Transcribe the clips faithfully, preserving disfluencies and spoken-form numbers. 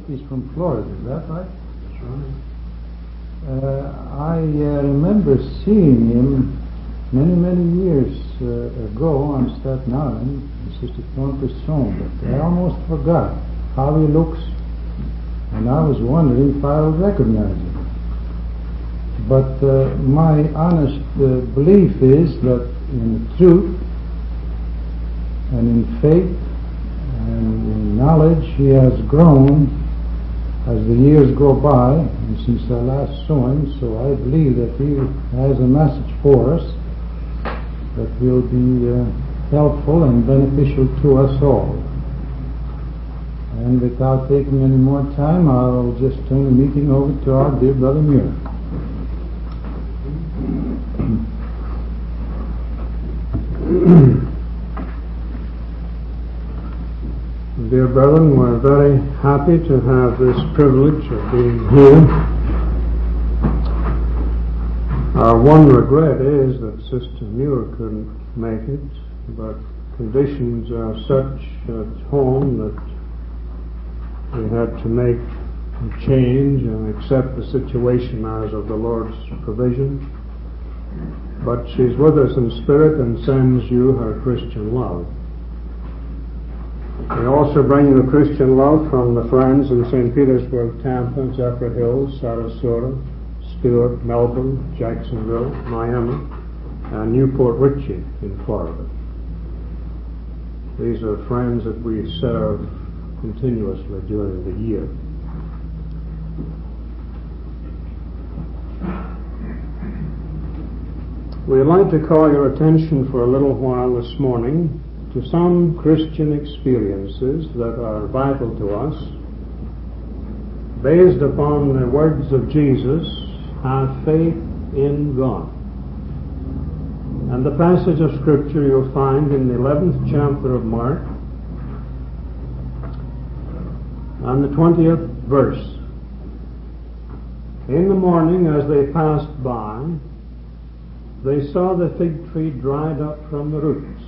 He's from Florida, is that right? That's right. Uh, I uh, remember seeing him many, many years uh, ago on Staten Island, Sister Thornper's home, but I almost forgot how he looks, and I was wondering if I would recognize him. But uh, my honest uh, belief is that in truth and in faith and in knowledge he has grown as the years go by, and since I last saw him, so I believe that he has a message for us that will be uh, helpful and beneficial to us all. And without taking any more time, I'll just turn the meeting over to our dear Brother Muir. Dear brethren, we're very happy to have this privilege of being here. Our one regret is that Sister Muir couldn't make it, but conditions are such at home that we had to make a change and accept the situation as of the Lord's provision. But she's with us in spirit and sends you her Christian love. We also bring you Christian love from the friends in Saint Petersburg, Tampa, Zephyr Hills, Sarasota, Stewart, Melbourne, Jacksonville, Miami, and Newport Richey in Florida. These are friends that we serve continuously during the year. We'd like to call your attention for a little while this morning to some Christian experiences that are vital to us, based upon the words of Jesus, have faith in God. And the passage of Scripture you'll find in the eleventh chapter of Mark, and the twentieth verse. In the morning, as they passed by, they saw the fig tree dried up from the roots.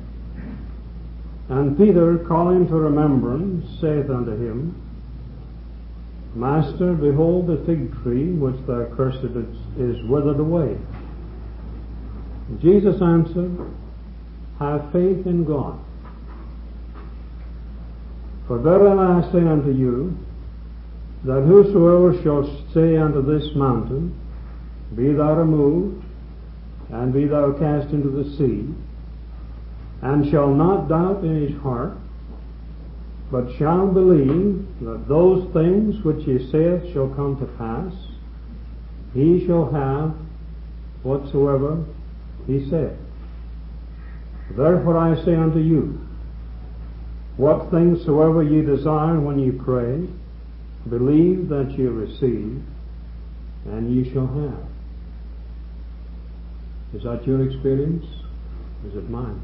And Peter, calling to remembrance, saith unto him, Master, behold, the fig tree which thou cursedst is withered away. Jesus answered, Have faith in God. For verily I say unto you, that whosoever shall say unto this mountain, Be thou removed, and be thou cast into the sea, and shall not doubt in his heart, but shall believe that those things which he saith shall come to pass, he shall have whatsoever he saith. Therefore I say unto you, what things soever ye desire when ye pray, believe that ye receive, and ye shall have. Is that your experience? Is it mine?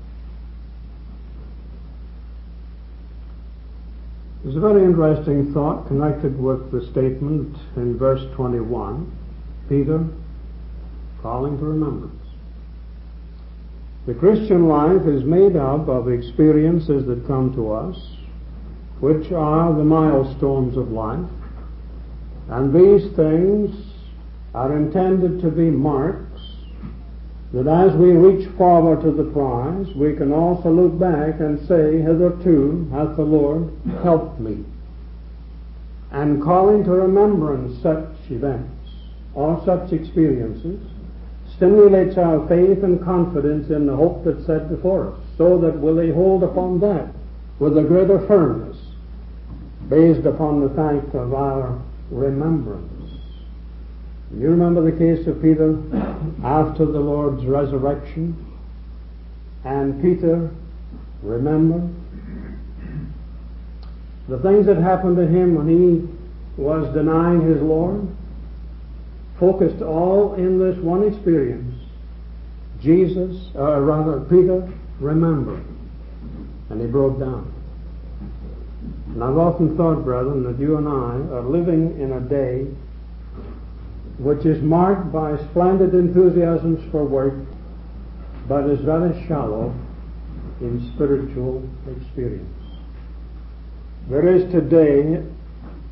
There's a very interesting thought connected with the statement in verse twenty-one, Peter calling to remembrance. The Christian life is made up of experiences that come to us, which are the milestones of life, and these things are intended to be marks that as we reach forward to the prize, we can also look back and say, hitherto hath the Lord helped me. And calling to remembrance such events or such experiences stimulates our faith and confidence in the hope that's set before us, so that we lay hold upon that with a greater firmness, based upon the fact of our remembrance. You remember the case of Peter after the Lord's resurrection? And Peter remembered the things that happened to him when he was denying his Lord, focused all in this one experience. Jesus, or rather Peter, remembered, and he broke down. And I've often thought, brethren, that you and I are living in a day which is marked by splendid enthusiasms for work, but is very shallow in spiritual experience. There is today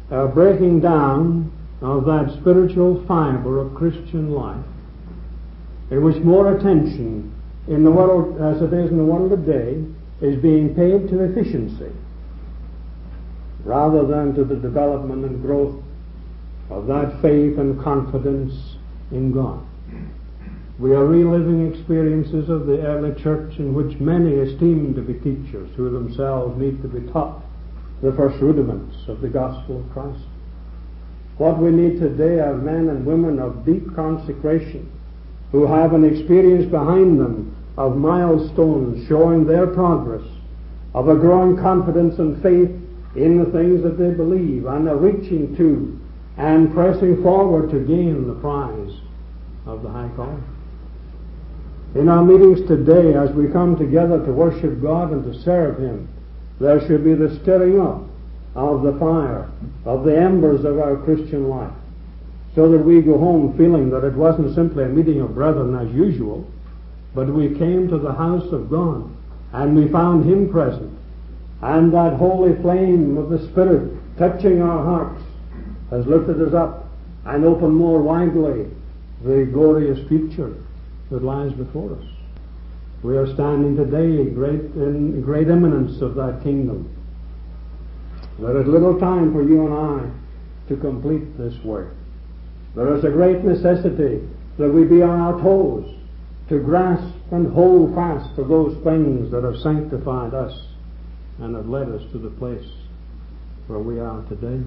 a breaking down of that spiritual fiber of Christian life, in which more attention in the world, as it is in the world today, is being paid to efficiency rather than to the development and growth of that faith and confidence in God. We are reliving experiences of the early church in which many esteemed to be teachers who themselves need to be taught the first rudiments of the gospel of Christ. What we need today are men and women of deep consecration who have an experience behind them of milestones showing their progress, of a growing confidence and faith in the things that they believe, and a reaching to and pressing forward to gain the prize of the high calling. In our meetings today, as we come together to worship God and to serve Him, there should be the stirring up of the fire, of the embers of our Christian life, so that we go home feeling that it wasn't simply a meeting of brethren as usual, but we came to the house of God and we found Him present, and that holy flame of the Spirit touching our hearts has lifted us up and opened more widely the glorious future that lies before us. We are standing today in great, in great imminence of that kingdom. There is little time for you and I to complete this work. There is a great necessity that we be on our toes to grasp and hold fast to those things that have sanctified us and have led us to the place where we are today.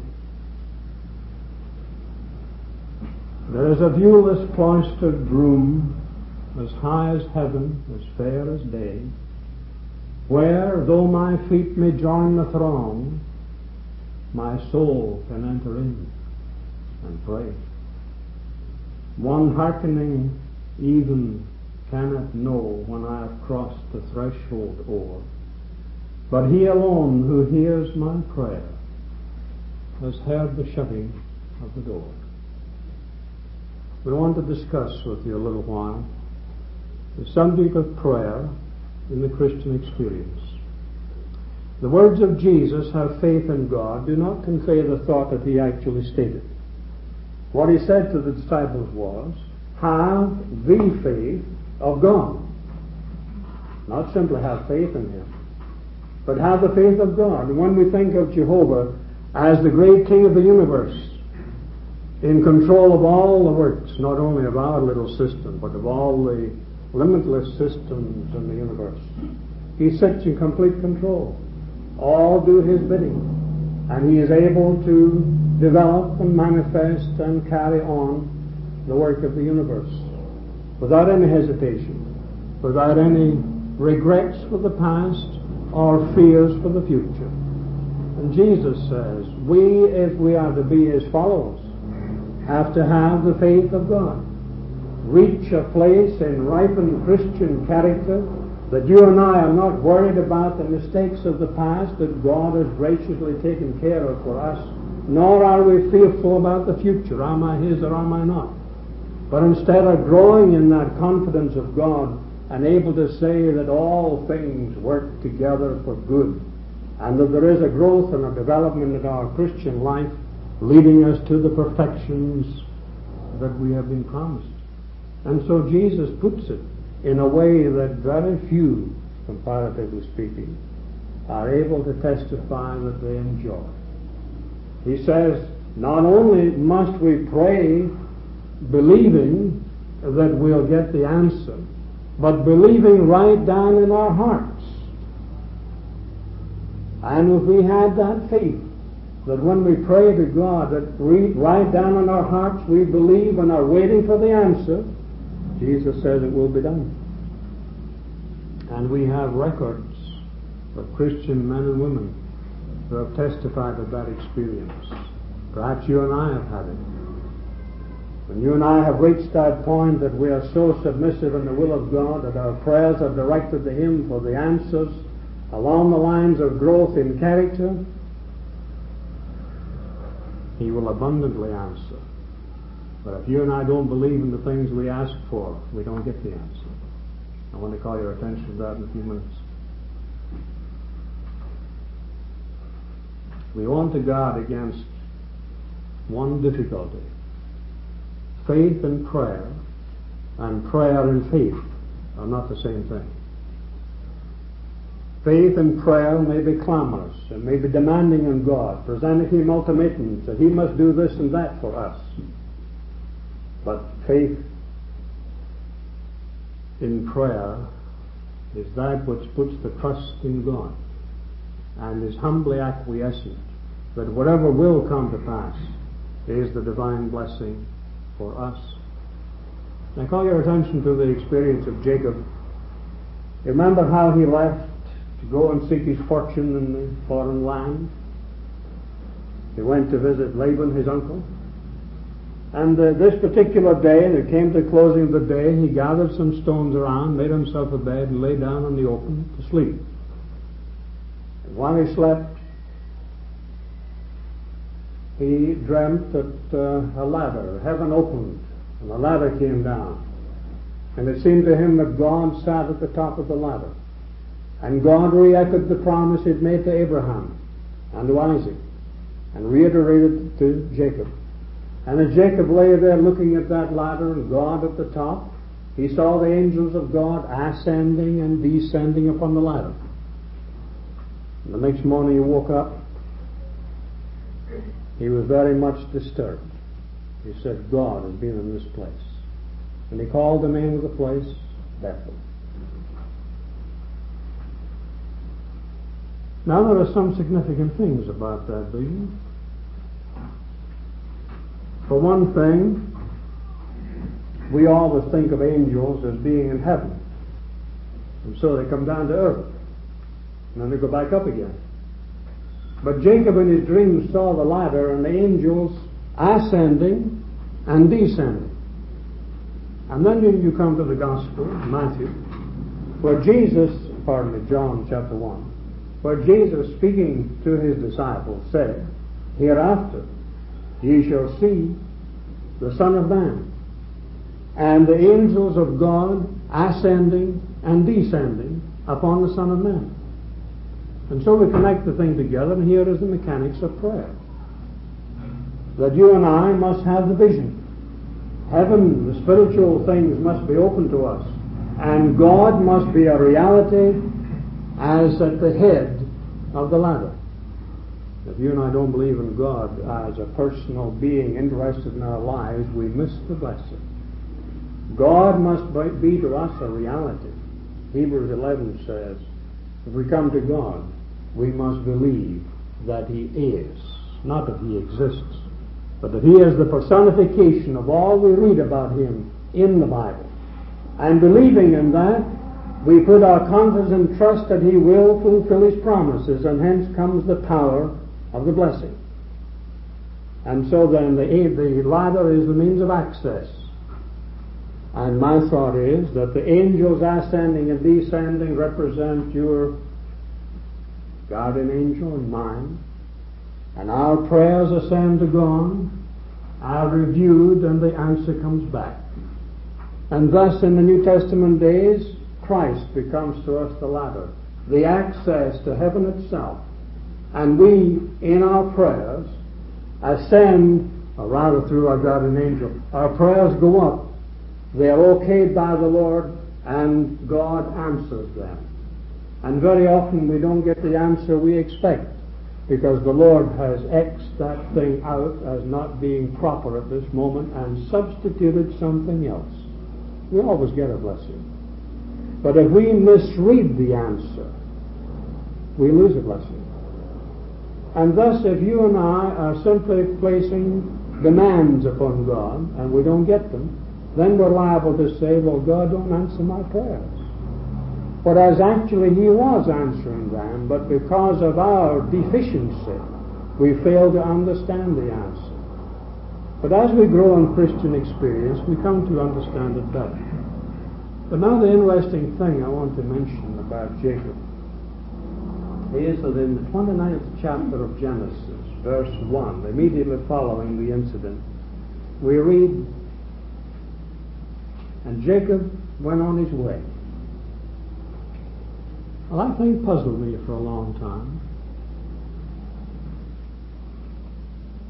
There is a viewless cloistered room, as high as heaven, as fair as day, where, though my feet may join the throng, my soul can enter in and pray. One hearkening even cannot know when I have crossed the threshold o'er, but He alone who hears my prayer has heard the shutting of the door. We want to discuss with you a little while the subject of prayer in the Christian experience. The words of Jesus, have faith in God, do not convey the thought that He actually stated. What He said to the disciples was, have the faith of God. Not simply have faith in Him, but have the faith of God. And when we think of Jehovah as the great King of the universe, in control of all the works, not only of our little system, but of all the limitless systems in the universe, He sits in complete control. All do His bidding, and He is able to develop and manifest and carry on the work of the universe without any hesitation, without any regrets for the past or fears for the future. And Jesus says, we, if we are to be His followers, have to have the faith of God. Reach a place in ripened Christian character that you and I are not worried about the mistakes of the past that God has graciously taken care of for us, nor are we fearful about the future. Am I His or am I not? But instead are growing in that confidence of God and able to say that all things work together for good, and that there is a growth and a development in our Christian life leading us to the perfections that we have been promised. And so Jesus puts it in a way that very few, comparatively speaking, are able to testify that they enjoy. He says, not only must we pray believing that we'll get the answer, but believing right down in our hearts. And if we had that faith, that when we pray to God, that right down in our hearts we believe and are waiting for the answer, Jesus says it will be done. And we have records of Christian men and women who have testified of that experience. Perhaps you and I have had it. When you and I have reached that point that we are so submissive in the will of God that our prayers are directed to Him for the answers along the lines of growth in character, He will abundantly answer. But if you and I don't believe in the things we ask for, we don't get the answer. I want to call your attention to that in a few minutes. We want to guard against one difficulty. Faith and prayer and prayer and faith are not the same thing. Faith and prayer may be clamorous and may be demanding on God, presenting Him ultimatums that He must do this and that for us. But faith in prayer is that which puts the trust in God and is humbly acquiescent that whatever will come to pass is the divine blessing for us. I call your attention to the experience of Jacob. You remember how he left to go and seek his fortune in the foreign land? He went to visit Laban, his uncle. And uh, this particular day, and it came to the closing of the day, he gathered some stones around, made himself a bed, and lay down in the open to sleep. And while he slept, he dreamt that uh, a ladder, heaven opened, and a ladder came down. And it seemed to him that God sat at the top of the ladder. And God re-echoed the promise He'd made to Abraham and to Isaac, and reiterated it to Jacob. And as Jacob lay there looking at that ladder and God at the top, he saw the angels of God ascending and descending upon the ladder. And the next morning he woke up. He was very much disturbed. He said, God has been in this place. And he called the name of the place Bethel. Now there are some significant things about that vision. For one thing, we always think of angels as being in heaven. And so they come down to earth. And then they go back up again. But Jacob in his dreams saw the ladder and the angels ascending and descending. And then you come to the Gospel, Matthew, where Jesus, pardon me, John chapter one, where Jesus, speaking to His disciples, said, hereafter ye shall see the Son of Man and the angels of God ascending and descending upon the Son of Man. And so we connect the thing together, and here is the mechanics of prayer. That you and I must have the vision. Heaven, the spiritual things must be open to us. And God must be a reality as at the head of the ladder. If you and I don't believe in God as a personal being interested in our lives, we miss the blessing. God must be to us a reality. Hebrews eleven says, if we come to God, we must believe that He is, not that He exists, but that He is the personification of all we read about Him in the Bible. And believing in that, we put our confidence and trust that He will fulfill His promises, and hence comes the power of the blessing. And so then the, the ladder is the means of access. And my thought is that the angels ascending and descending represent your guardian angel and mine. And our prayers ascend to God, are reviewed, and the answer comes back. And thus in the New Testament days, Christ becomes to us the ladder, the access to heaven itself. And we, in our prayers, ascend, or rather through our guardian angel, our prayers go up. They are okayed by the Lord, and God answers them. And very often we don't get the answer we expect, because the Lord has X'd that thing out as not being proper at this moment and substituted something else. We always get a blessing. But if we misread the answer, we lose a blessing. And thus, if you and I are simply placing demands upon God, and we don't get them, then we're liable to say, well, God don't answer my prayers. Whereas actually He was answering them, but because of our deficiency, we fail to understand the answer. But as we grow in Christian experience, we come to understand it better. But now the interesting thing I want to mention about Jacob is that in the twenty-ninth chapter of Genesis, verse one, immediately following the incident, we read, and Jacob went on his way. Well, that thing puzzled me for a long time.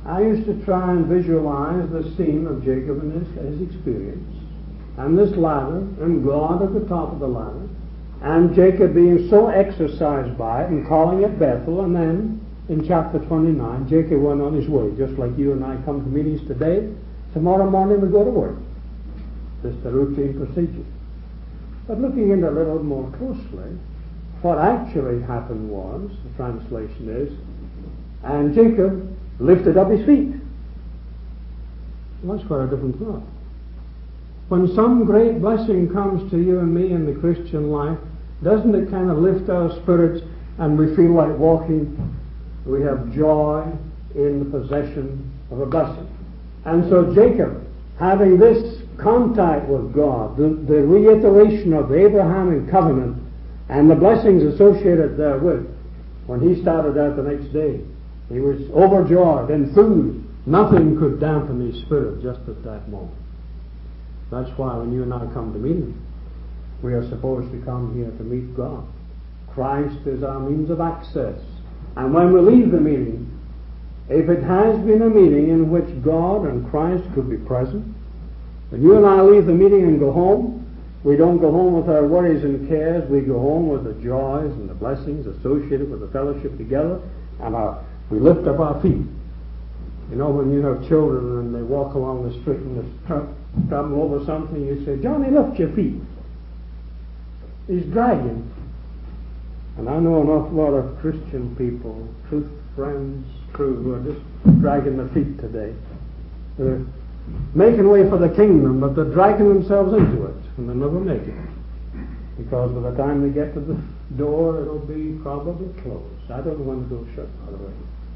I used to try and visualize the scene of Jacob and his, his experience, and this ladder, and God at the top of the ladder, and Jacob being so exercised by it and calling it Bethel, and then in chapter twenty-nine, Jacob went on his way, just like you and I come to meetings today. Tomorrow morning we go to work. Just a routine procedure. But looking into it a little more closely, what actually happened was, the translation is, and Jacob lifted up his feet. Well, that's quite a different thought. When some great blessing comes to you and me in the Christian life, doesn't it kind of lift our spirits and we feel like walking? We have joy in the possession of a blessing. And so Jacob, having this contact with God, the, the reiteration of the Abrahamic covenant and the blessings associated therewith, when he started out the next day, he was overjoyed, enthused. Nothing could dampen his spirit just at that moment. That's why when you and I come to meeting, we are supposed to come here to meet God. Christ is our means of access. And when we leave the meeting, if it has been a meeting in which God and Christ could be present, when you and I leave the meeting and go home, we don't go home with our worries and cares. We go home with the joys and the blessings associated with the fellowship together, and our, we lift up our feet. You know, when you have children and they walk along the street and they stumble over something, you say, "Johnny, lift your feet." He's dragging. And I know an awful lot of Christian people, truth friends, true, who are just dragging their feet today. They're making way for the kingdom, but they're dragging themselves into it, and they'll never make it. Because by the time they get to the door, it'll be probably closed. I don't know when it'll shut, by the way.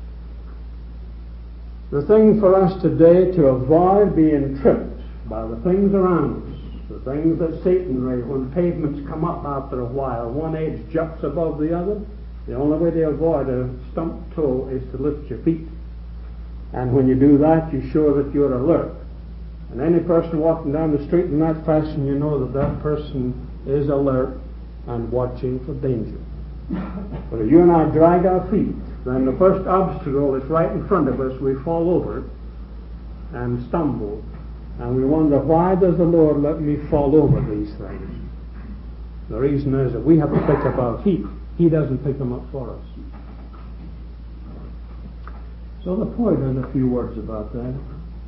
The thing for us today to avoid being tripped by the things around us, the things that Satan raised, when pavements come up after a while, one edge juts above the other, the only way to avoid a stumped toe is to lift your feet. And when you do that, you're sure that you're alert. And any person walking down the street in that fashion, you know that that person is alert and watching for danger. But if you and I drag our feet, then the first obstacle that's right in front of us, we fall over it and stumble. And we wonder, why does the Lord let me fall over these things? The reason is that we have to pick up our feet. He doesn't pick them up for us. So the point is a few words about that.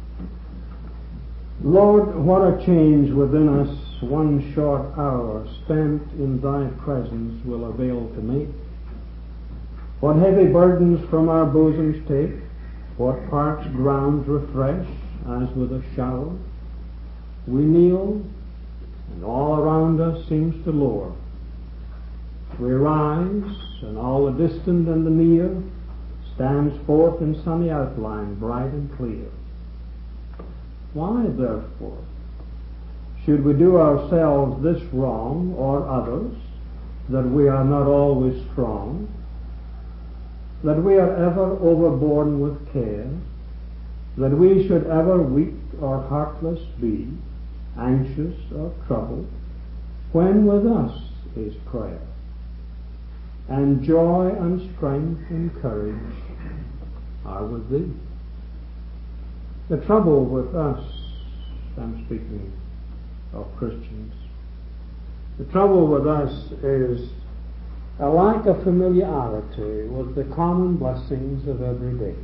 Lord, what a change within us one short hour spent in thy presence will avail to make. What heavy burdens from our bosoms take, what parched grounds refresh as with a shower. We kneel, and all around us seems to lower. We rise, and all the distant and the near stands forth in sunny outline, bright and clear. Why, therefore, should we do ourselves this wrong, or others, that we are not always strong, that we are ever overborne with care, that we should ever weak or heartless be, anxious or troubled, when with us is prayer, and joy and strength and courage are with thee? The trouble with us, I'm speaking of Christians, the trouble with us is a lack of familiarity with the common blessings of every day.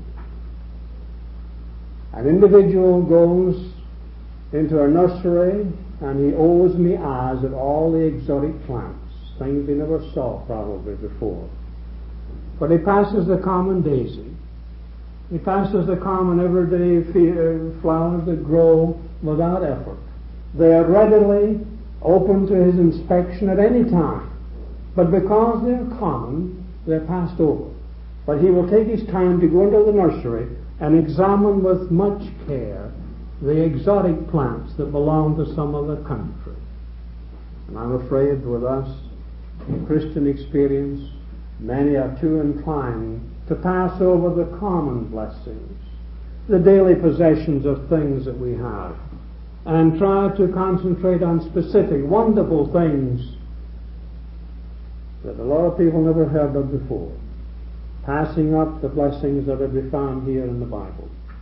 An individual goes into a nursery and he owes me eyes at all the exotic plants, things he never saw probably before. But he passes the common daisy. He passes the common everyday flowers that grow without effort. They are readily open to his inspection at any time. But because they're common, they're passed over. But he will take his time to go into the nursery and examine with much care the exotic plants that belong to some other country. And I'm afraid with us, in Christian experience, many are too inclined to pass over the common blessings, the daily possessions of things that we have, and try to concentrate on specific, wonderful things that a lot of people never heard of before, passing up the blessings that are to be found here in the Bible.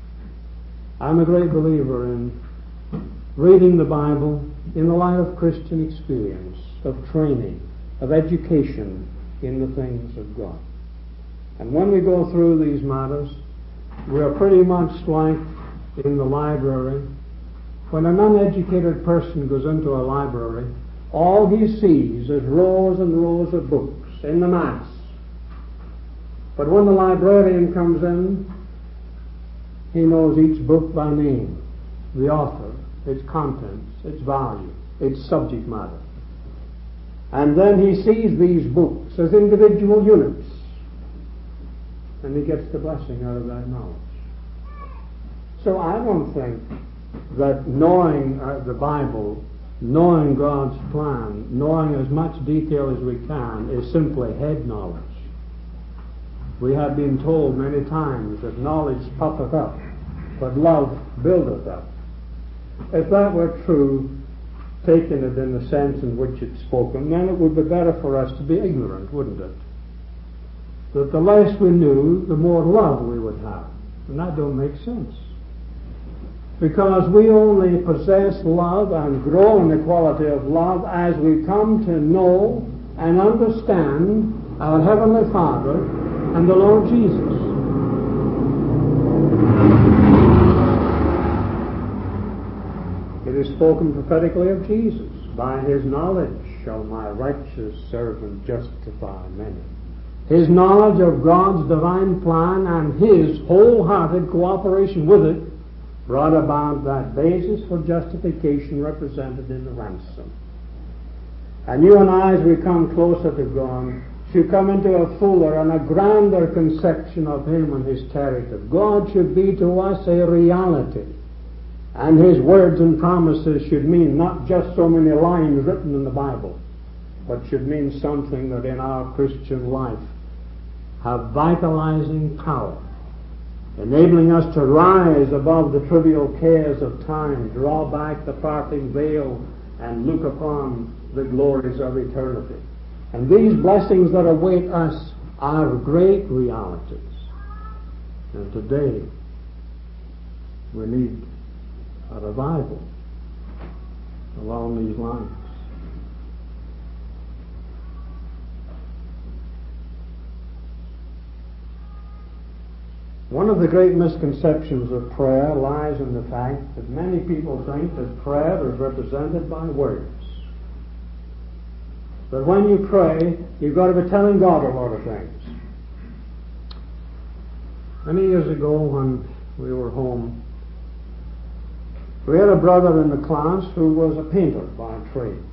I'm a great believer in reading the Bible in the light of Christian experience, of training, of education in the things of God. And when we go through these matters, we are pretty much like in the library. When an uneducated person goes into a library, all he sees is rows and rows of books in the mass. But when the librarian comes in, he knows each book by name, the author, its contents, its value, its subject matter. And then he sees these books as individual units, and he gets the blessing out of that knowledge. So I don't think that knowing uh, the Bible, knowing God's plan, knowing as much detail as we can is simply head knowledge. We have been told many times that knowledge puffeth up, but love buildeth up. If that were true, taking it in the sense in which it's spoken, then it would be better for us to be ignorant, wouldn't it? That the less we knew, the more love we would have. And that don't make sense. Because we only possess love and grow in the quality of love as we come to know and understand our Heavenly Father and the Lord Jesus. It is spoken prophetically of Jesus. By his knowledge shall my righteous servant justify many. His knowledge of God's divine plan and his wholehearted cooperation with it brought about that basis for justification represented in the ransom. And you and I, as we come closer to God, should come into a fuller and a grander conception of him and his character. God should be to us a reality. And his words and promises should mean not just so many lines written in the Bible, but should mean something that in our Christian life have vitalizing power, enabling us to rise above the trivial cares of time, draw back the parting veil, and look upon the glories of eternity. And these blessings that await us are great realities. And today, we need a revival along these lines. One of the great misconceptions of prayer lies in the fact that many people think that prayer is represented by words. That when you pray, you've got to be telling God a lot of things. Many years ago, when we were home, we had a brother in the class who was a painter by trade.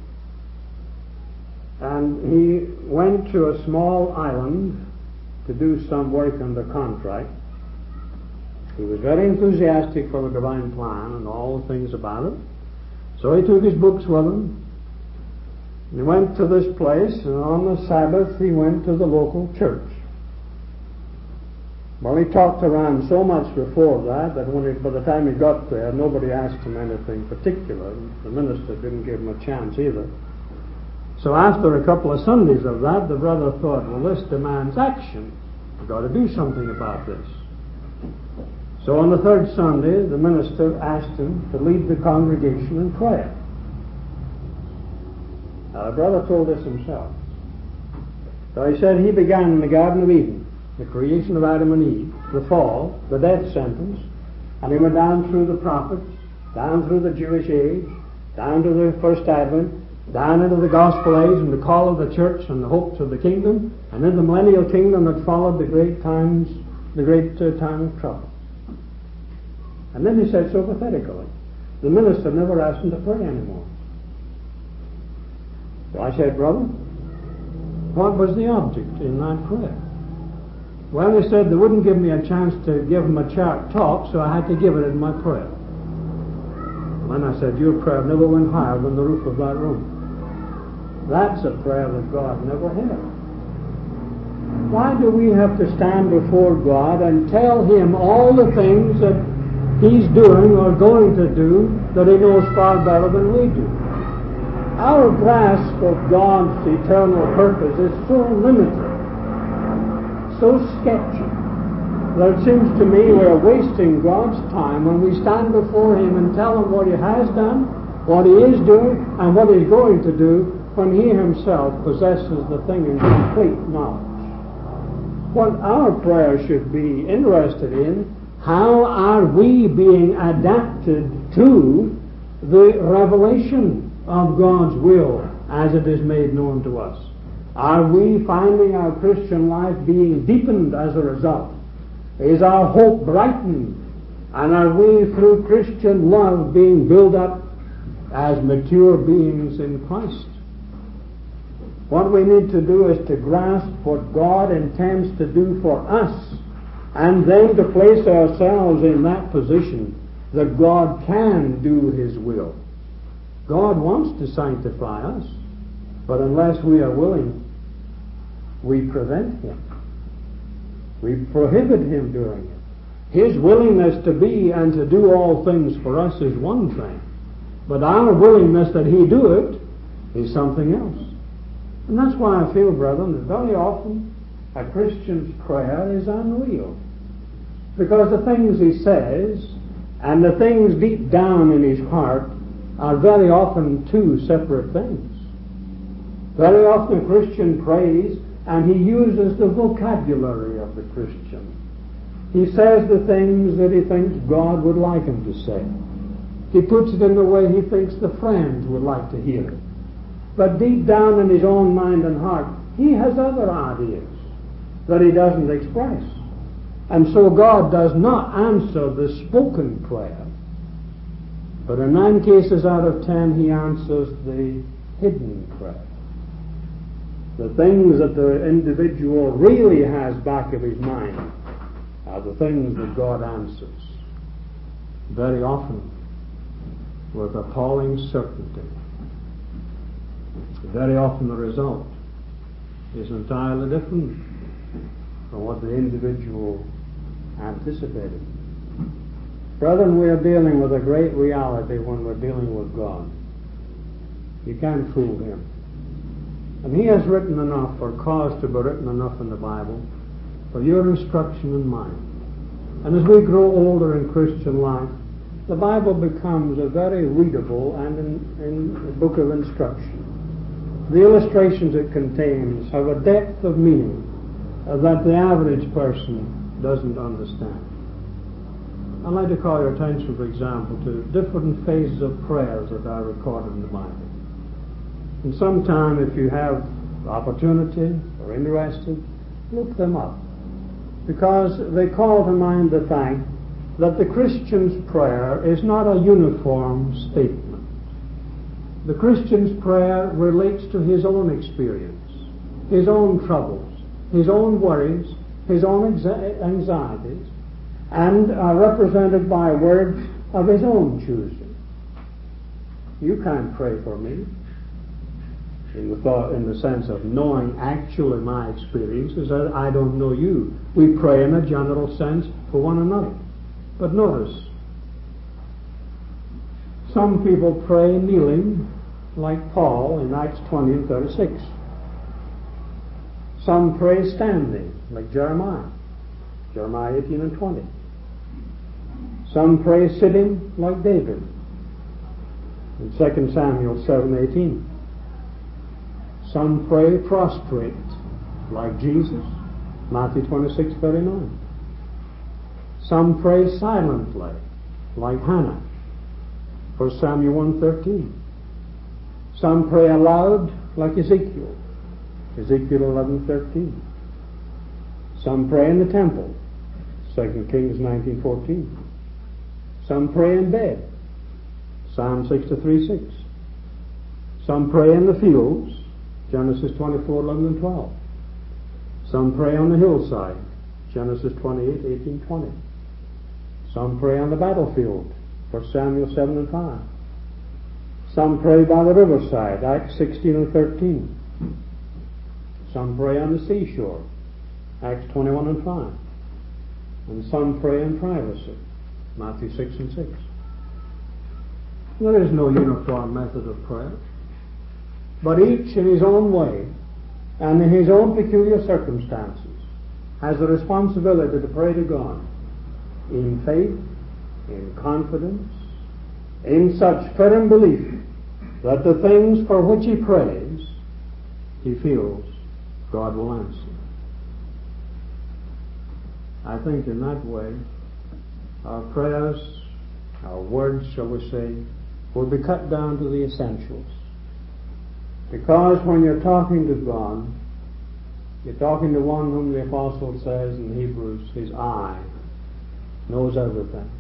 And he went to a small island to do some work under contract. He was very enthusiastic for the divine plan and all the things about it. So he took his books with him. He went to this place, and on the Sabbath he went to the local church. Well, he talked around so much before that that when he, by the time he got there, nobody asked him anything particular. The minister didn't give him a chance either. So after a couple of Sundays of that, the brother thought, well, this demands action. We've got to do something about this. So on the third Sunday, the minister asked him to lead the congregation in prayer. Now, the brother told us himself. So he said he began in the Garden of Eden, the creation of Adam and Eve, the fall, the death sentence, and he went down through the prophets, down through the Jewish age, down to the first Advent, down into the gospel age and the call of the church and the hopes of the kingdom, and in the millennial kingdom that followed the great times, the great uh, time of trouble. And then he said so pathetically, the minister never asked him to pray anymore. So I said, brother, what was the object in that prayer? Well, they said they wouldn't give me a chance to give them a chart talk, so I had to give it in my prayer. And I said, your prayer never went higher than the roof of that room. That's a prayer that God never heard. Why do we have to stand before God and tell him all the things that he's doing or going to do that he knows far better than we do? Our grasp of God's eternal purpose is so limited, so sketchy, that it seems to me we're wasting God's time when we stand before Him and tell Him what He has done, what He is doing, and what He's going to do, when He Himself possesses the thing in complete knowledge. What our prayer should be interested in, how are we being adapted to the revelation of God's will as it is made known to us? Are we finding our Christian life being deepened as a result? Is our hope brightened? And are we, through Christian love, being built up as mature beings in Christ? What we need to do is to grasp what God intends to do for us, and then to place ourselves in that position that God can do His will. God wants to sanctify us, but unless we are willing, we prevent Him. We prohibit Him doing it. His willingness to be and to do all things for us is one thing, but our willingness that He do it is something else. And that's why I feel, brethren, that very often a Christian's prayer is unreal. Because the things he says and the things deep down in his heart are very often two separate things. Very often a Christian prays and he uses the vocabulary of the Christian. He says the things that he thinks God would like him to say. He puts it in the way he thinks the friends would like to hear it. But deep down in his own mind and heart, he has other ideas that he doesn't express. And so God does not answer the spoken prayer, but in nine cases out of ten he answers the hidden prayer. The things that the individual really has back of his mind are the things that God answers, very often with appalling certainty. Very often the result is entirely different from what the individual anticipated. Brethren, we are dealing with a great reality when we're dealing with God. You can't fool Him. And He has written enough, or caused to be written enough in the Bible, for your instruction and mine. And as we grow older in Christian life, the Bible becomes a very readable and in, in a book of instruction. The illustrations it contains have a depth of meaning uh, that the average person doesn't understand. I'd like to call your attention, for example, to different phases of prayers that are recorded in the Bible. And sometime, if you have opportunity or interested, look them up, because they call to mind the fact that the Christian's prayer is not a uniform statement. The Christian's prayer relates to his own experience, his own troubles, his own worries, his own anxieties, and are represented by words of his own choosing. You can't pray for me in the thought, in the sense of knowing actually my experiences. I don't know you. We pray in a general sense for one another. But notice, some people pray kneeling, like Paul in Acts twenty and thirty-six. Some pray standing, like Jeremiah, Jeremiah eighteen and twenty. Some pray sitting, like David, in Second Samuel seven eighteen. Some pray prostrate, like Jesus, Matthew twenty-six thirty-nine. Some pray silently, like Hannah, First Samuel one thirteen. Some pray aloud, like Ezekiel, Ezekiel eleven thirteen. Some pray in the temple, Second Kings nineteen fourteen. Some pray in bed, Psalm sixty-three six. Some pray in the fields, Genesis twenty-four eleven and twelve. Some pray on the hillside, Genesis twenty-eight eighteen twenty. Some pray on the battlefield, First Samuel seven and five. Some pray by the riverside, Acts sixteen and thirteen. Some pray on the seashore, Acts twenty-one and five. And some pray in privacy, Matthew six and six. There is no uniform method of prayer, but each in his own way and in his own peculiar circumstances has the responsibility to pray to God in faith, in confidence, in such firm belief that the things for which he prays, he feels God will answer. I think in that way, our prayers, our words, shall we say, will be cut down to the essentials. Because when you're talking to God, you're talking to one whom the Apostle says in Hebrews, his eye knows everything.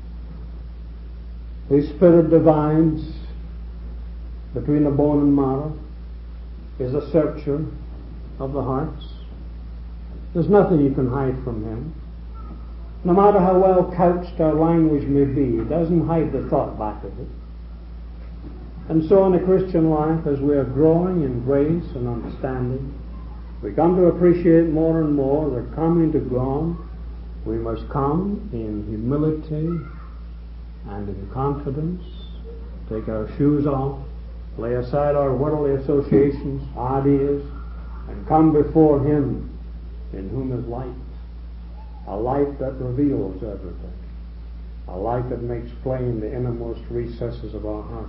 His Spirit divides between the bone and marrow, is a searcher of the hearts. There's nothing you can hide from him. No matter how well couched our language may be, it doesn't hide the thought back of it. And so in a Christian life, as we are growing in grace and understanding, we come to appreciate more and more that coming to God, we must come in humility and in confidence, take our shoes off, lay aside our worldly associations, ideas, and come before him in whom is light, a light that reveals everything, a light that makes plain the innermost recesses of our hearts.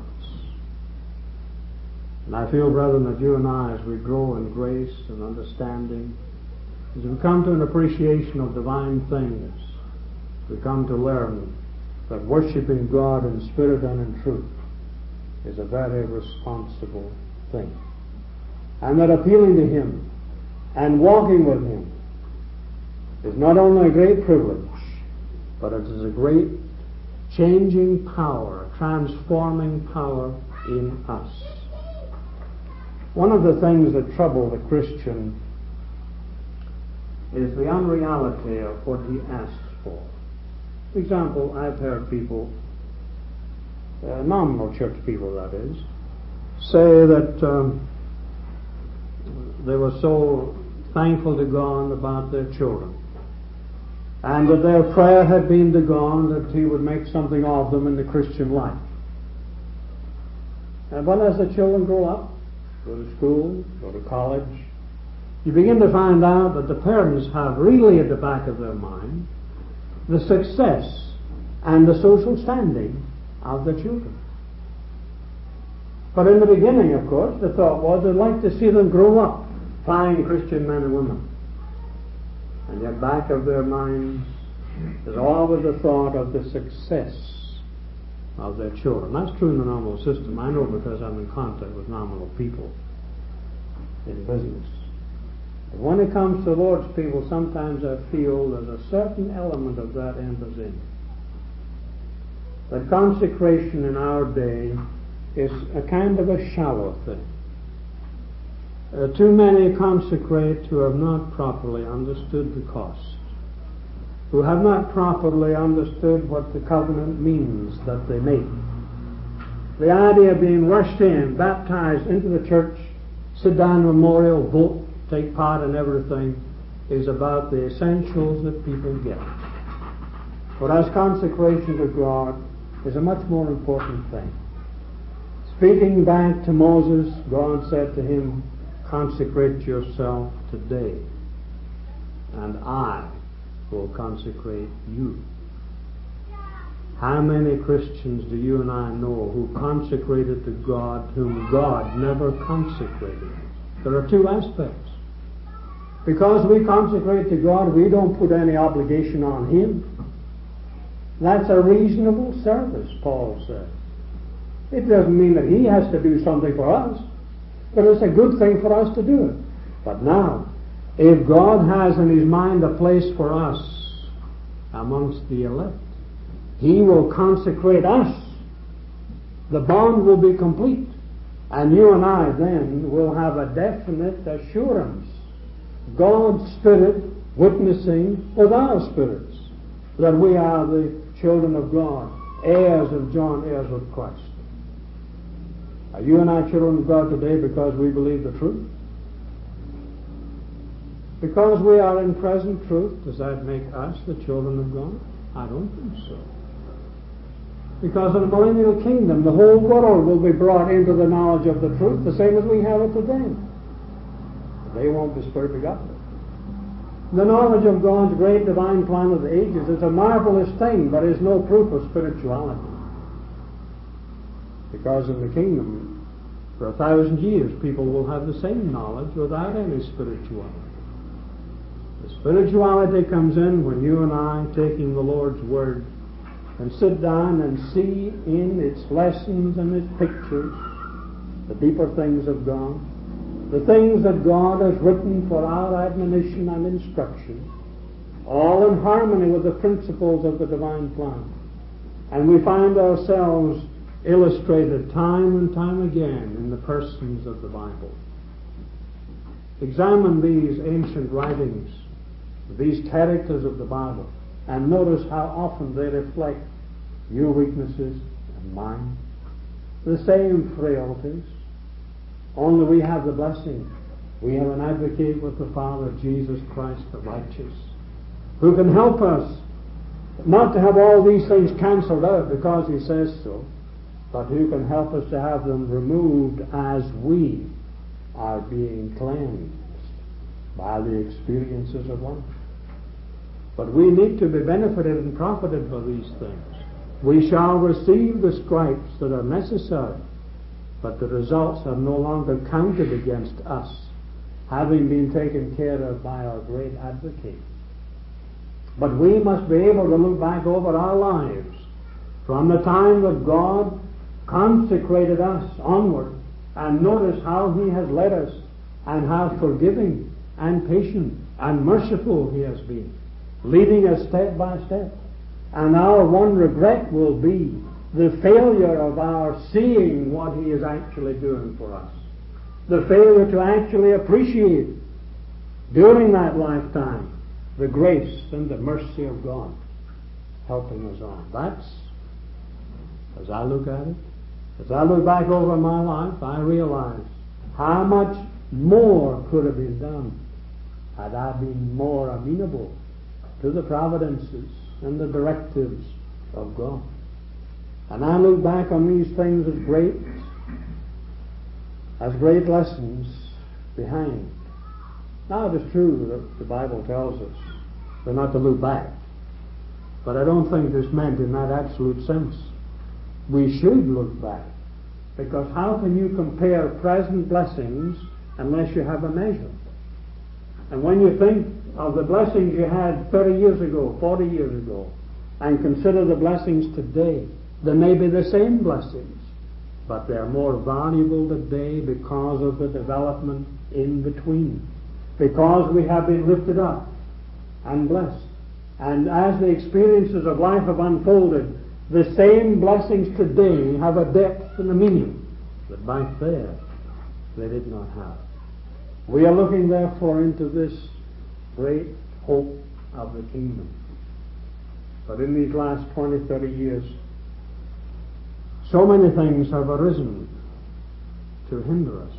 And I feel, brethren, that you and I, as we grow in grace and understanding, as we come to an appreciation of divine things, we come to learn that worshiping God in spirit and in truth is a very responsible thing. And that appealing to him and walking with him is not only a great privilege, but it is a great changing power, transforming power in us. One of the things that trouble the Christian is the unreality of what he asks for. For example, I've heard people, uh, nominal church people that is, say that um, they were so thankful to God about their children, and that their prayer had been to God that he would make something of them in the Christian life. And but as the children grow up, go to school, go to college, you begin to find out that the parents have really at the back of their mind the success and the social standing of their children. But in the beginning, of course, the thought was they'd like to see them grow up, fine Christian men and women. And yet back of their minds is always the thought of the success of their children. That's true in the nominal system. I know because I'm in contact with nominal people in business. But when it comes to the Lord's people, sometimes I feel there's a certain element of that enters in. That consecration in our day is a kind of a shallow thing. Uh, too many consecrate who have not properly understood the cost, who have not properly understood what the covenant means that they make. The idea of being rushed in, baptized into the church, sit down memorial, vote, take part in everything, is about the essentials that people get. Whereas consecration to God is a much more important thing. Speaking back to Moses, God said to him, consecrate yourself today, and I will consecrate you. How many Christians do you and I know who consecrated to God whom God never consecrated? There are two aspects. Because we consecrate to God, we don't put any obligation on him. That's a reasonable service, Paul says. It doesn't mean that he has to do something for us, but it's a good thing for us to do it. But now, if God has in his mind a place for us amongst the elect, he will consecrate us. The bond will be complete. And you and I then will have a definite assurance, God's Spirit witnessing with our spirits, that we are the children of God, heirs of John, heirs of Christ. Are you and I children of God today because we believe the truth? Because we are in present truth, does that make us the children of God? I don't think so. Because in the millennial kingdom, the whole world will be brought into the knowledge of the truth, the same as we have it today. They won't be spirit begotten. The knowledge of God's great divine plan of the ages is a marvelous thing, but is no proof of spirituality. Because in the kingdom, for a thousand years, people will have the same knowledge without any spirituality. The spirituality comes in when you and I, taking the Lord's Word, and sit down and see in its lessons and its pictures the deeper things of God, the things that God has written for our admonition and instruction, all in harmony with the principles of the divine plan. And we find ourselves illustrated time and time again in the persons of the Bible. Examine these ancient writings, these characters of the Bible, and notice how often they reflect your weaknesses and mine. The same frailties, only we have the blessing. We have an advocate with the Father, Jesus Christ the righteous, who can help us not to have all these things cancelled out because He says so, but who can help us to have them removed as we are being cleansed by the experiences of life. But we need to be benefited and profited by these things. We shall receive the stripes that are necessary, but the results are no longer counted against us, having been taken care of by our great advocate. But we must be able to look back over our lives from the time that God consecrated us onward and notice how He has led us and how forgiving and patient and merciful He has been, leading us step by step. And our one regret will be the failure of our seeing what He is actually doing for us. The failure to actually appreciate during that lifetime the grace and the mercy of God helping us on. That's, as I look at it, as I look back over my life, I realize how much more could have been done had I been more amenable to the providences and the directives of God. And I look back on these things as great, as great lessons behind. Now it is true that the Bible tells us we're not to look back, but I don't think it's meant in that absolute sense. We should look back, because how can you compare present blessings unless you have a measure? And when you think of the blessings you had thirty years ago, forty years ago, and consider the blessings today, they may be the same blessings, but they're more valuable today because of the development in between, because we have been lifted up and blessed. And as the experiences of life have unfolded, the same blessings today have a depth and a meaning that back there they did not have. We are looking therefore into this great hope of the kingdom. But in these last twenty, thirty years, so many things have arisen to hinder us.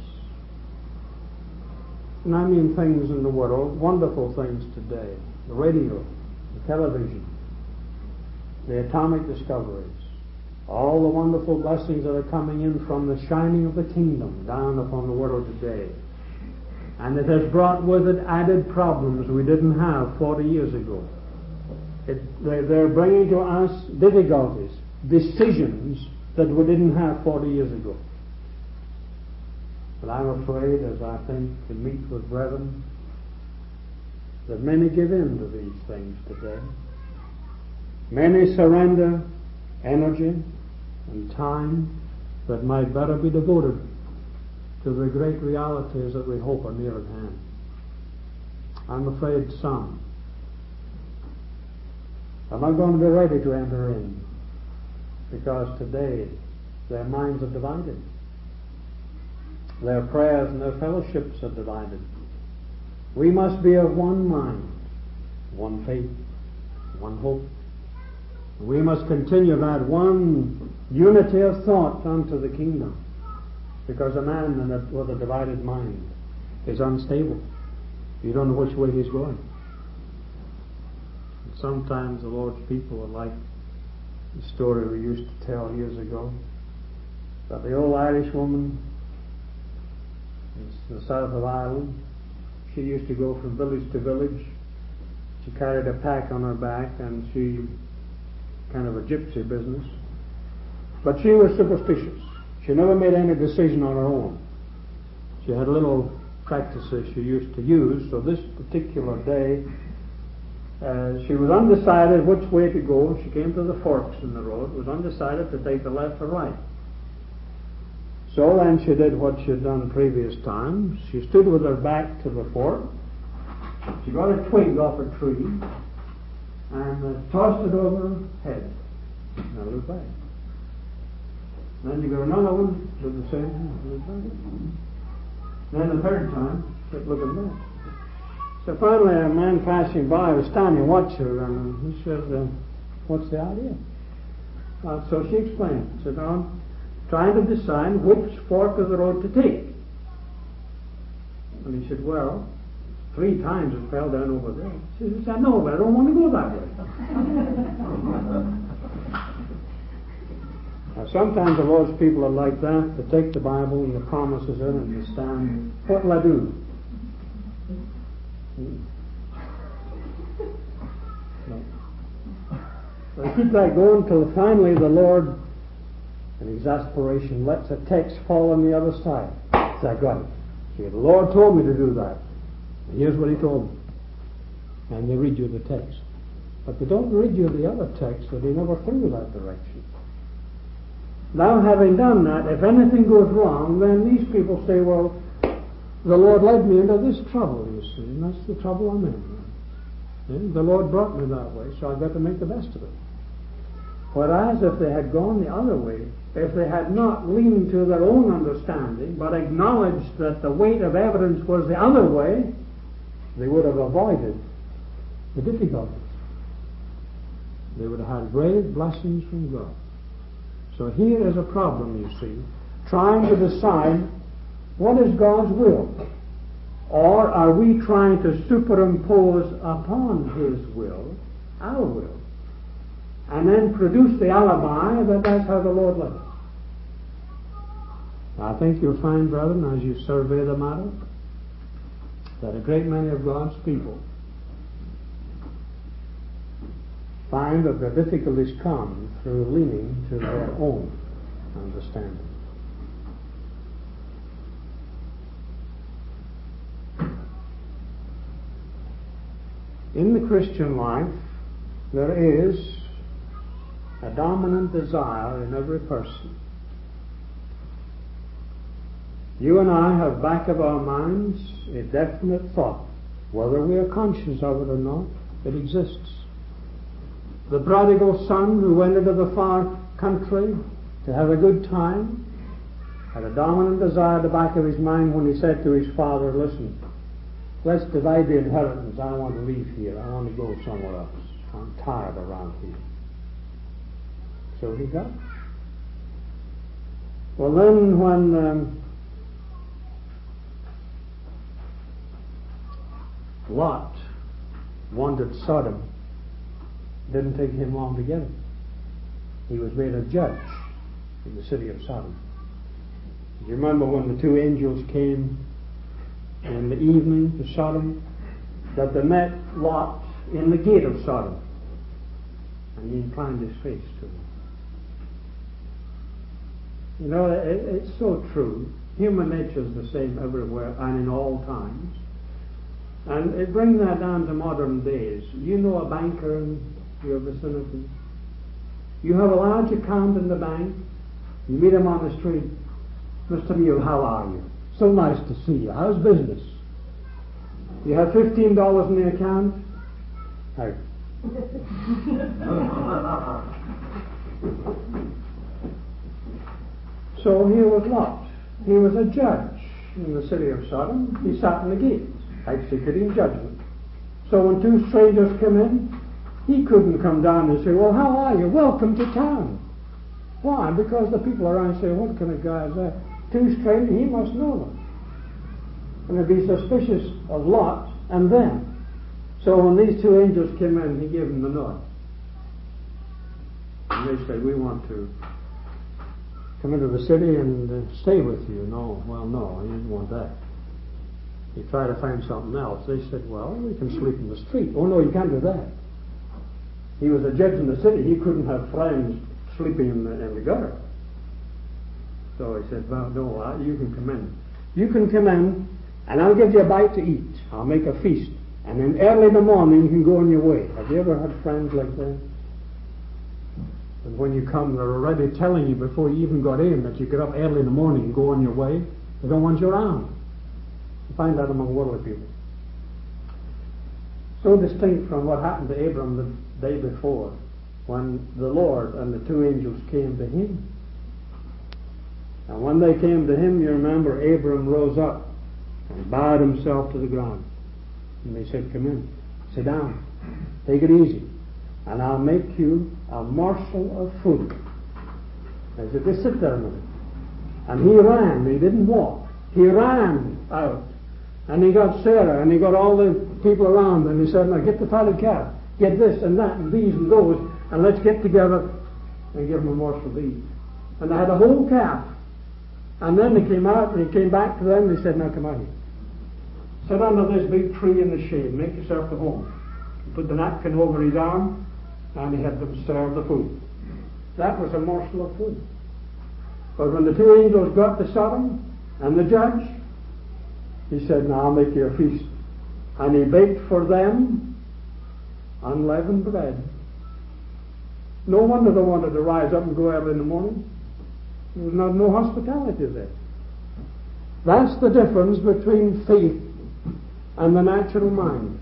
And I mean things in the world, wonderful things today. The radio, the television, the atomic discoveries, all the wonderful blessings that are coming in from the shining of the kingdom down upon the world today. And it has brought with it added problems we didn't have forty years ago. It, they're, they're bringing to us difficulties, decisions that we didn't have forty years ago. But I'm afraid, as I think and meet with brethren, that many give in to these things today. Many surrender energy and time that might better be devoted to the great realities that we hope are near at hand. I'm afraid some are not going to be ready to enter in, because today their minds are divided. Their prayers and their fellowships are divided. We must be of one mind, one faith, one hope. We must continue that one unity of thought unto the kingdom, because a man in a, with a divided mind is unstable. You don't know which way he's going. And sometimes the Lord's people are like the story we used to tell years ago, that the old Irish woman in the south of Ireland, she used to go from village to village She carried a pack on her back, and she, kind of a gypsy business. But she was superstitious. She never made any decision on her own. She had little practices she used to use, so this particular day, uh, she was undecided which way to go. She came to the forks in the road, was undecided to take the left or right. So then she did what she had done previous times. She stood with her back to the fork. She got a twig off a tree and uh, tossed it over her head. Now look back. Then she got another one, did the same thing, look back. Then the third time, kept looking back. So finally a man passing by was standing and watched her, and he said, uh, what's the idea? Uh, so she explained. She said, I'm trying to decide which fork of the road to take. And he said, well, three times it fell down over there. She said, no, but I don't want to go that way. Now, sometimes the Lord's people are like that. They take the Bible and the promises in it and they stand, what will I do? No. So they keep that going until finally the Lord, in exasperation, lets a text fall on the other side. So I got it. See, the Lord told me to do that. And here's what He told me. And they read you the text. But they don't read you the other text that He never threw that direction. Now, having done that, if anything goes wrong, then these people say, well, the Lord led me into this trouble, you see, and that's the trouble I'm in. And the Lord brought me that way, so I've got to make the best of it. Whereas if they had gone the other way, if they had not leaned to their own understanding, but acknowledged that the weight of evidence was the other way, they would have avoided the difficulties. They would have had great blessings from God. So here is a problem, you see, trying to decide what is God's will, or are we trying to superimpose upon His will our will, and then produce the alibi that that's how the Lord led us. I think you'll find, brethren, as you survey the matter, that a great many of God's people find that the difficulties come through leaning to their own understanding. In the Christian life, there is a dominant desire in every person. You and I have back of our minds a definite thought. Whether we are conscious of it or not, it exists. The prodigal son who went into the far country to have a good time had a dominant desire at the back of his mind when he said to his father, listen, let's divide the inheritance. I want to leave here. I want to go somewhere else. I'm tired around here. So he got. Well, then when um, Lot wanted Sodom, it didn't take him long to get it. He was made a judge in the city of Sodom. You remember when the two angels came in the evening to Sodom, that they met Lot in the gate of Sodom, and he inclined his face to them. You know, it, it's so true. Human nature is the same everywhere and in all times. And it brings that down to modern days. You know a banker in your vicinity. You have a large account in the bank. You meet him on the street. Mister Neal, how are you? So nice to see you. How's business? You have fifteen dollars in the account? How? So here was Lot. He was a judge in the city of Sodom. He sat in the gate, executing judgment. So when two strangers come in, he couldn't come down and say, well, how are you? Welcome to town. Why? Because the people around say, what kind of guy is that? Two strangers, he must know them. And they'd be suspicious of Lot and them. So when these two angels came in, he gave them the nod. And they said, we want to come into the city and uh, stay with you. No, well, no, he didn't want that. He tried to find something else. They said, well, we can sleep in the street. Oh, no, you can't do that. He was a judge in the city. He couldn't have friends sleeping in the, in the gutter. So he said, well, no, uh, you can come in. You can come in, and I'll give you a bite to eat. I'll make a feast. And then early in the morning, you can go on your way. Have you ever had friends like that? And when you come, they're already telling you before you even got in that you get up early in the morning and go on your way. They don't want you around. You find that among worldly people. So distinct from what happened to Abram the day before, when the Lord and the two angels came to him. And when they came to him, you remember, Abram rose up and bowed himself to the ground. And they said, come in, sit down, take it easy, and I'll make you a morsel of food. They said, just sit there a minute. And he ran, he didn't walk. He ran out. And he got Sarah, and he got all the people around, and he said, now get the fatted calf, get this and that and these and those, and let's get together and give them a morsel to eat. And they had a whole calf. And then they came out, and he came back to them, and he said, now come out here. Sit under this big tree in the shade, make yourself at home. He put the napkin over his arm, and he had them serve the food. That was a morsel of food. But when the two angels got to Sodom, and the judge, he said, now I'll make you a feast. And he baked for them unleavened bread. No wonder they wanted to rise up and go early in the morning. There was not, no hospitality there. That's the difference between faith and the natural mind.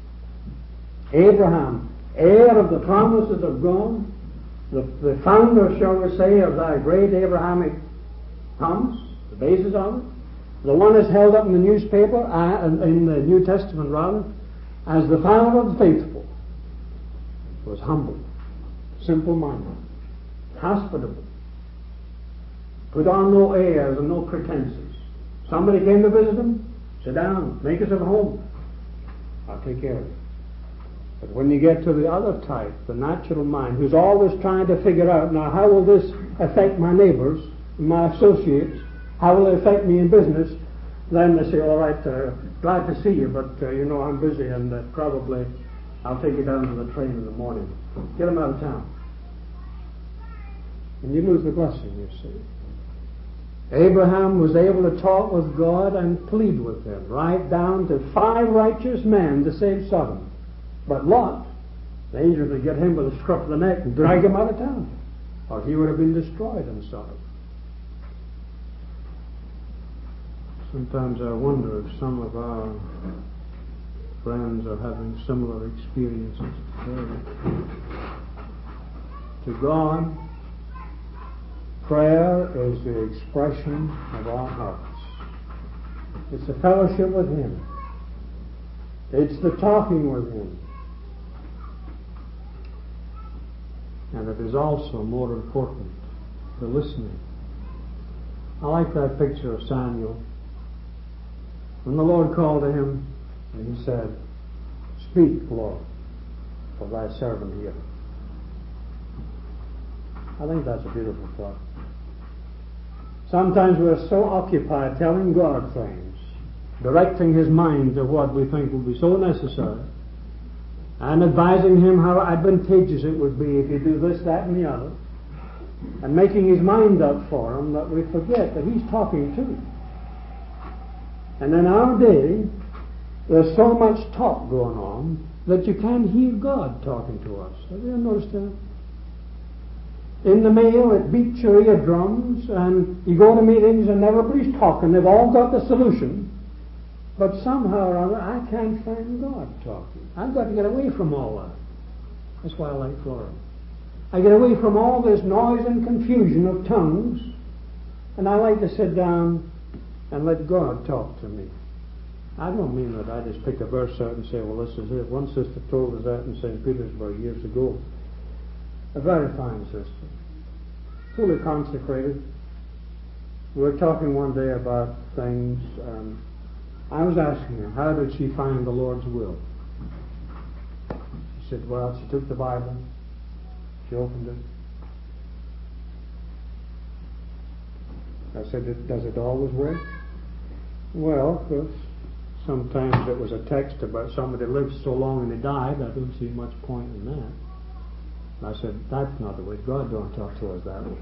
Abraham, heir of the promises of God, the, the founder, shall we say, of that great Abrahamic promise, the basis of it, the one is held up in the newspaper, uh, in the New Testament rather, as the founder of the faithful, was humble, simple-minded, hospitable, put on no airs and no pretenses. Somebody came to visit him, sit down, make yourself at home. I'll take care of you. But when you get to the other type, the natural mind, who's always trying to figure out, now how will this affect my neighbors, my associates, how will it affect me in business? Then they say, all right, uh, glad to see you, but uh, you know I'm busy, and uh, probably I'll take you down to the train in the morning. Get them out of town. And you lose the blessing, you see. Abraham was able to talk with God and plead with him, right down to five righteous men to save Sodom. But Lot, the angels would get him by the scruff of the neck and drag him out of town, or he would have been destroyed in Sodom. Sometimes I wonder if some of our friends are having similar experiences today. To God, prayer is the expression of our hearts. It's the fellowship with Him. It's the talking with Him. And it is also, more important, the listening. I like that picture of Samuel. When the Lord called to him, and he said, speak, Lord, for thy servant here. I think that's a beautiful thought. Sometimes we're so occupied telling God things, directing His mind to what we think will be so necessary, and advising Him how advantageous it would be if you do this, that, and the other, and making His mind up for Him, that we forget that He's talking too. And in our day, there's so much talk going on that you can't hear God talking to us. Have you ever noticed that? In the mail, it beats your eardrums, and you go to meetings and everybody's talking. They've all got the solution. But somehow or other, I can't find God talking. I've got to get away from all that. That's why I like Florida. I get away from all this noise and confusion of tongues, and I like to sit down and let God talk to me. I don't mean that I just pick a verse out and say, well, this is it. One sister told us that in Saint Petersburg years ago. A very fine sister. Fully consecrated. We were talking one day about things. Um, I was asking her, how did she find the Lord's will? She said, well, she took the Bible. She opened it. I said, does it always work? Well, of course, Sometimes it was a text about somebody lived so long and they died. I don't see much point in that. And I said, that's not the way. God don't talk to us that way.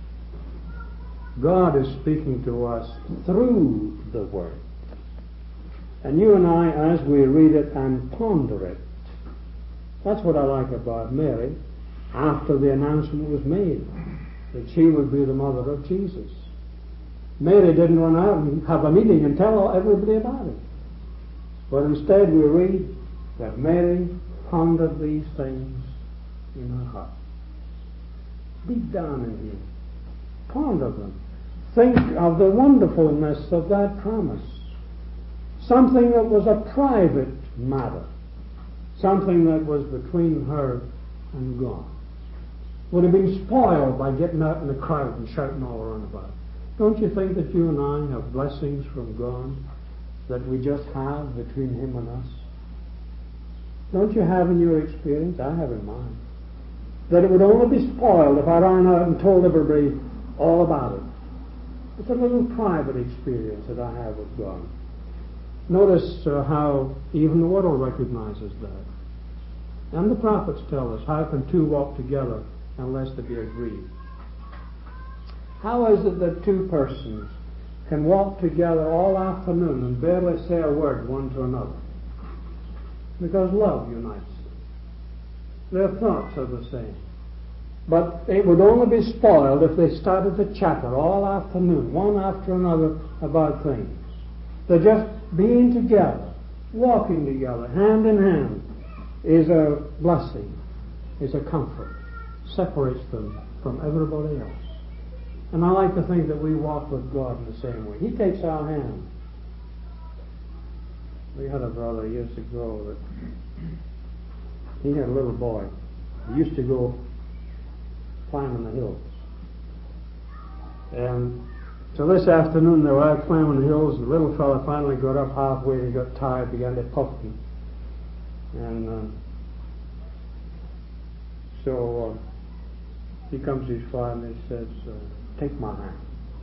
God is speaking to us through the Word. And you and I, as we read it and ponder it, that's what I like about Mary after the announcement was made that she would be the mother of Jesus. Mary didn't run out and have a meeting and tell everybody about it. But instead we read that Mary pondered these things in her heart. Deep down in here. Ponder them. Think of the wonderfulness of that promise. Something that was a private matter. Something that was between her and God. Would have been spoiled by getting out in the crowd and shouting all around about it. Don't you think that you and I have blessings from God that we just have between Him and us? Don't you have in your experience? I have in mine. That it would only be spoiled if I ran out and told everybody all about it. It's a little private experience that I have with God. Notice uh, how even the world recognizes that. And the prophets tell us, how can two walk together unless they be agreed? How is it that two persons can walk together all afternoon and barely say a word one to another? Because love unites them. Their thoughts are the same. But it would only be spoiled if they started to chatter all afternoon, one after another, about things. They're just being together, walking together, hand in hand, is a blessing, is a comfort, separates them from everybody else. And I like to think that we walk with God in the same way. He takes our hand. We had a brother years ago that he had a little boy. He used to go climbing the hills. And so this afternoon they were out climbing the hills, and the little fella finally got up halfway and he got tired, began to puff me. And uh, so uh, he comes to his father and he says, uh, take my hand.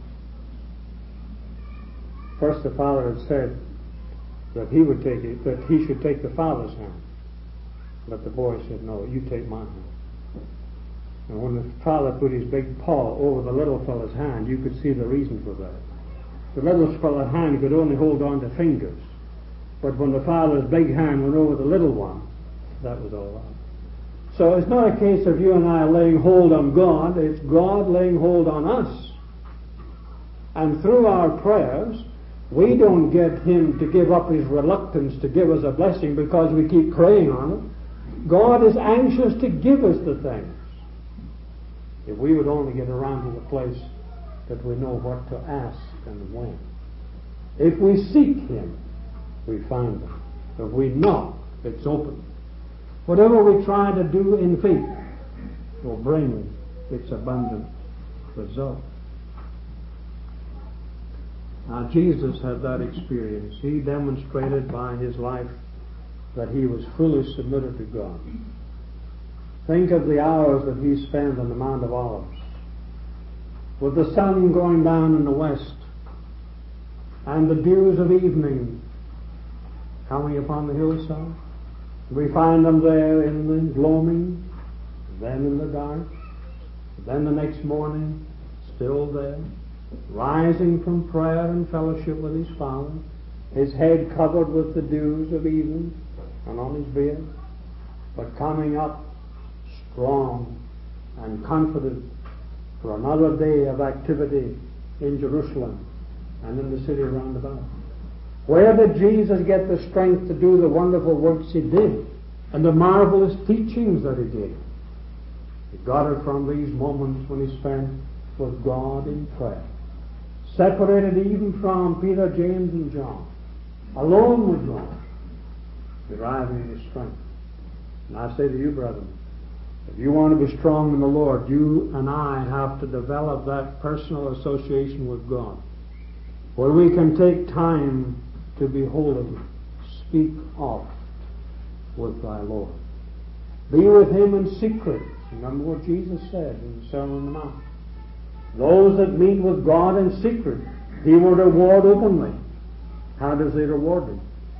First the father had said that he would take it, that he should take the father's hand. But the boy said, no, you take my hand. And when the father put his big paw over the little fellow's hand, you could see the reason for that. The little fellow's hand could only hold on to fingers. But when the father's big hand went over the little one, that was all right. So it's not a case of you and I laying hold on God, it's God laying hold on us. And through our prayers, we don't get Him to give up His reluctance to give us a blessing because we keep praying on it. God is anxious to give us the things. If we would only get around to the place that we know what to ask and when. If we seek Him, we find Him. If we knock, it's open. Whatever we try to do in faith will bring its abundant result. Now, Jesus had that experience. He demonstrated by His life that He was fully submitted to God. Think of the hours that He spent on the Mount of Olives, with the sun going down in the west, and the dews of evening coming upon the hillside. We find them there in the gloaming, then in the dark, then the next morning, still there, rising from prayer and fellowship with His Father, His head covered with the dews of evening, and on His beard, but coming up strong and confident for another day of activity in Jerusalem and in the city round about. Where did Jesus get the strength to do the wonderful works He did and the marvelous teachings that He did? He got it from these moments when He spent with God in prayer, separated even from Peter, James, and John, alone with God, deriving His strength. And I say to you, brethren, if you want to be strong in the Lord, you and I have to develop that personal association with God, where we can take time to be holy, speak oft with thy Lord. Be with Him in secret. Remember what Jesus said in the Sermon on the Mount. Those that meet with God in secret, He will reward openly. How does He reward them?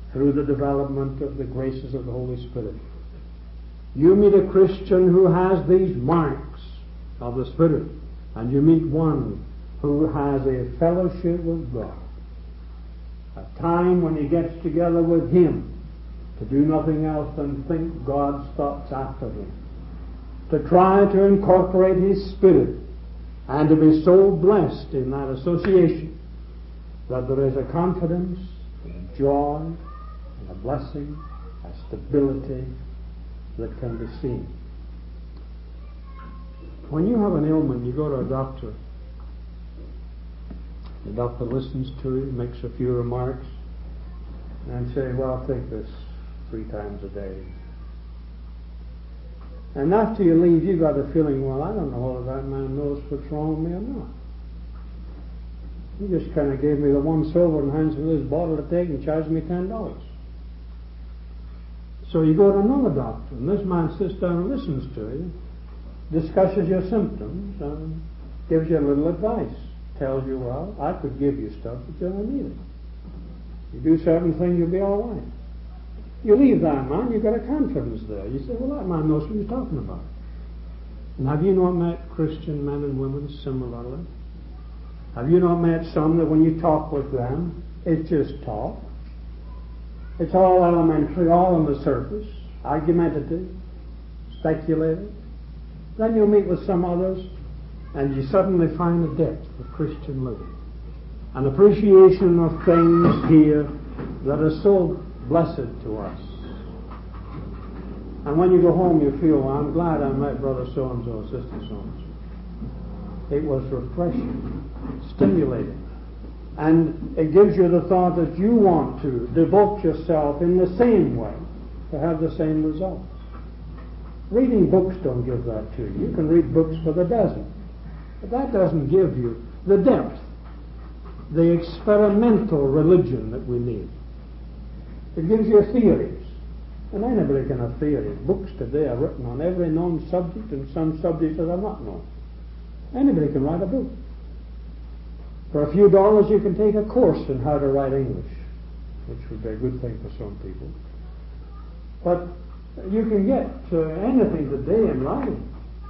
through the development of the graces of the Holy Spirit. You meet a Christian who has these marks of the Spirit, and you meet one who has a fellowship with God, a time when he gets together with Him to do nothing else than think God's thoughts after Him, to try to incorporate His Spirit, and to be so blessed in that association that there is a confidence, and a joy, and a blessing, a stability that can be seen. When you have an ailment, you go to a doctor. The doctor listens to you, makes a few remarks, and say, well, I'll take this three times a day. And after you leave, you got a feeling, well, I don't know whether that man knows what's wrong with me or not. He just kind of gave me the one silver and hands me this bottle to take and charged me ten dollars. So you go to another doctor, and this man sits down and listens to you, discusses your symptoms, and gives you a little advice. Tells you, well, I could give you stuff, but you don't need it. You do certain things, you'll be all right. You leave that man, you've got a confidence there. You say, well, that man knows what he's talking about. And have you not met Christian men and women similarly? Have you not met some that when you talk with them, it's just talk? It's all elementary, all on the surface, argumentative, speculative. Then you'll meet with some others, and you suddenly find a depth of Christian living, an appreciation of things here that are so blessed to us. And when you go home, you feel, well, I'm glad I met brother so-and-so, sister so-and-so. It was refreshing, stimulating, and it gives you the thought that you want to devote yourself in the same way to have the same results. Reading books don't give that to you. You can read books for the dozen, but that doesn't give you the depth, the experimental religion that we need. It gives you theories, and anybody can have theories. Books today are written on every known subject and some subjects that are not known. Anybody can write a book. For a few dollars you can take a course in how to write English, which would be a good thing for some people. But you can get uh, anything today in writing.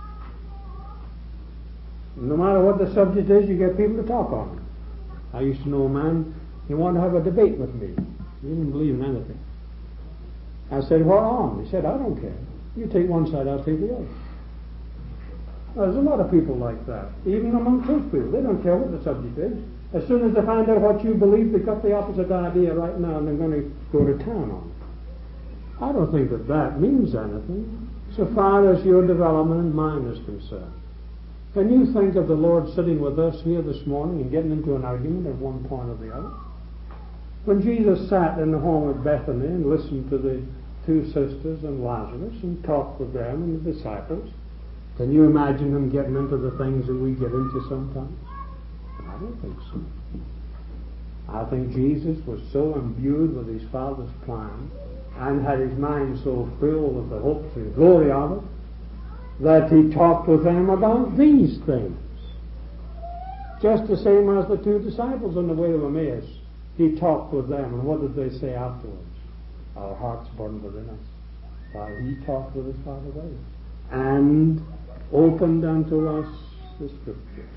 No matter what the subject is, you get people to talk on it. I used to know a man, he wanted to have a debate with me. He didn't believe in anything. I said, what on? He said, I don't care. You take one side, I'll take the other. Well, there's a lot of people like that, even among church people. They don't care what the subject is. As soon as they find out what you believe, they've got the opposite idea right now, and they're going to go to town on it. I don't think that that means anything, so far as your development and mine is concerned. Can you think of the Lord sitting with us here this morning and getting into an argument at one point or the other? When Jesus sat in the home of Bethany and listened to the two sisters and Lazarus and talked with them and the disciples, can you imagine him getting into the things that we get into sometimes? I don't think so. I think Jesus was so imbued with his Father's plan and had his mind so filled with the hopes and glory of it that he talked with them about these things. Just the same as the two disciples on the way to Emmaus. He talked with them, and what did they say afterwards? Our hearts burned within us while he talked with his Father there, and opened unto us the Scriptures.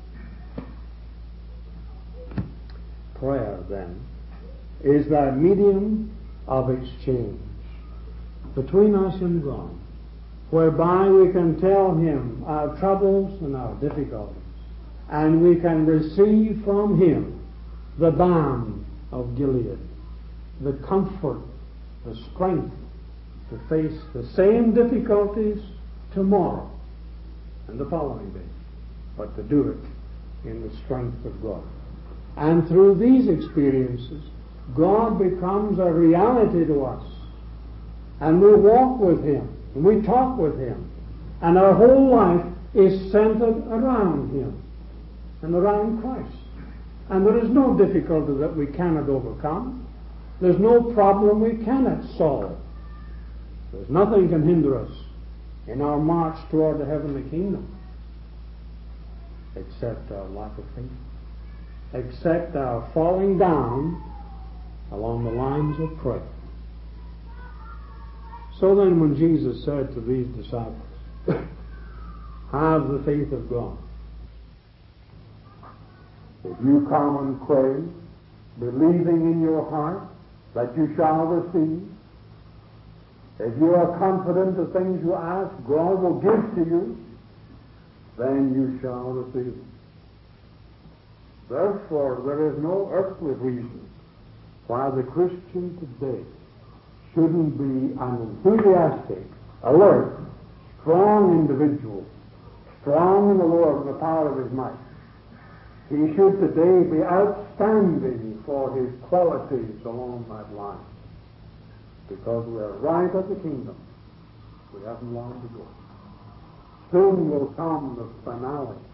Prayer, then, is that medium of exchange between us and God, whereby we can tell him our troubles and our difficulties, and we can receive from him the balm of Gilead, the comfort, the strength to face the same difficulties tomorrow and the following day, but to do it in the strength of God. And through these experiences, God becomes a reality to us, and we walk with him, and we talk with him, and our whole life is centered around him and around Christ. And there is no difficulty that we cannot overcome. There's no problem we cannot solve. There's nothing can hinder us in our march toward the heavenly kingdom except our lack of faith, except our falling down along the lines of prayer. So then when Jesus said to these disciples, have the faith of God. If you come and pray, believing in your heart that you shall receive, if you are confident the things you ask God will give to you, then you shall receive them. Therefore, there is no earthly reason why the Christian today shouldn't be an enthusiastic, alert, strong individual, strong in the Lord and the power of his might. He should today be outstanding for his qualities along that line. Because we are right at the kingdom. We haven't long to go. Soon will come the finale